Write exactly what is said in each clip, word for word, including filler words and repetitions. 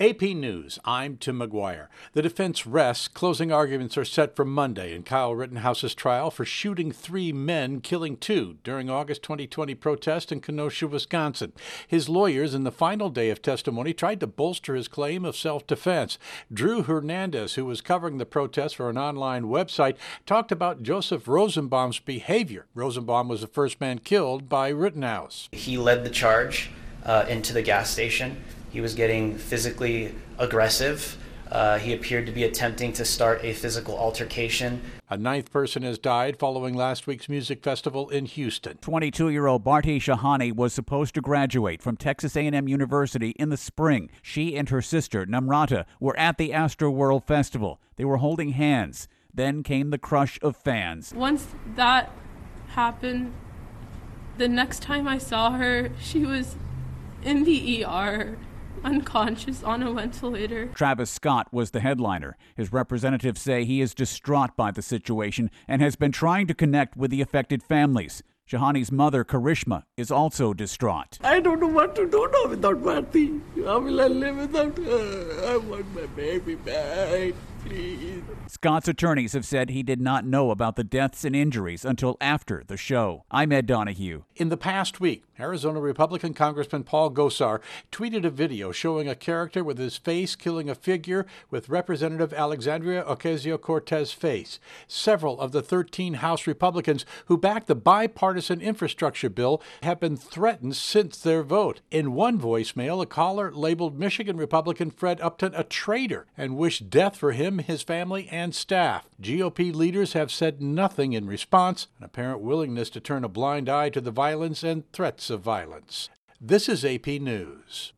A P News, I'm Tim McGuire. The defense rests. Closing arguments are set for Monday in Kyle Rittenhouse's trial for shooting three men, killing two during August twenty twenty protest in Kenosha, Wisconsin. His lawyers, in the final day of testimony, tried to bolster his claim of self-defense. Drew Hernandez, who was covering the protest for an online website, talked about Joseph Rosenbaum's behavior. Rosenbaum was the first man killed by Rittenhouse. He led the charge uh, into the gas station. He was getting physically aggressive. Uh, he appeared to be attempting to start a physical altercation. A ninth person has died following last week's music festival in Houston. twenty-two-year-old Bharti Shahani was supposed to graduate from Texas A and M University in the spring. She and her sister, Namrata, were at the Astroworld Festival. They were holding hands. Then came the crush of fans. Once that happened, the next time I saw her, she was in the E R. Unconscious on a ventilator. Travis Scott was the headliner. His representatives say he is distraught by the situation and has been trying to connect with the affected families. Shahani's mother, Karishma, is also distraught. I don't know what to do now without Bharti. How will I live without her? I want my baby back, please. Scott's attorneys have said he did not know about the deaths and injuries until after the show. I'm Ed Donahue. In the past week, Arizona Republican Congressman Paul Gosar tweeted a video showing a character with his face killing a figure with Representative Alexandria Ocasio-Cortez's face. Several of the thirteen House Republicans who backed the bipartisan infrastructure bill have been threatened since their vote. In one voicemail, a caller labeled Michigan Republican Fred Upton a traitor and wished death for him, his family, and staff. G O P leaders have said nothing in response, an apparent willingness to turn a blind eye to the violence and threats of violence. This is A P News.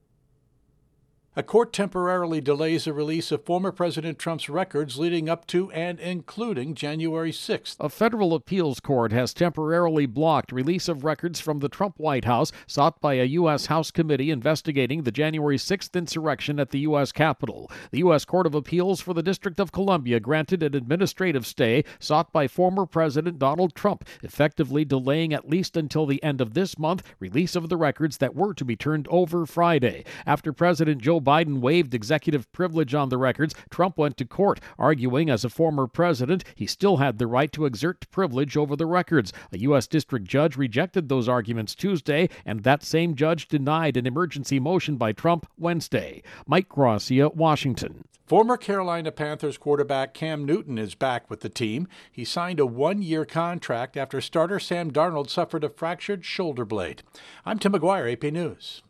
A court temporarily delays the release of former President Trump's records leading up to and including January sixth. A federal appeals court has temporarily blocked release of records from the Trump White House sought by a U S House committee investigating the January sixth insurrection at the U S Capitol. The U S Court of Appeals for the District of Columbia granted an administrative stay sought by former President Donald Trump, effectively delaying at least until the end of this month release of the records that were to be turned over Friday. After President Joe Biden waived executive privilege on the records, Trump went to court, arguing as a former president he still had the right to exert privilege over the records. A U S district judge rejected those arguments Tuesday, and that same judge denied an emergency motion by Trump Wednesday. Mike Gracia, Washington. Former Carolina Panthers quarterback Cam Newton is back with the team. He signed a one-year contract after starter Sam Darnold suffered a fractured shoulder blade. I'm Tim McGuire, A P News.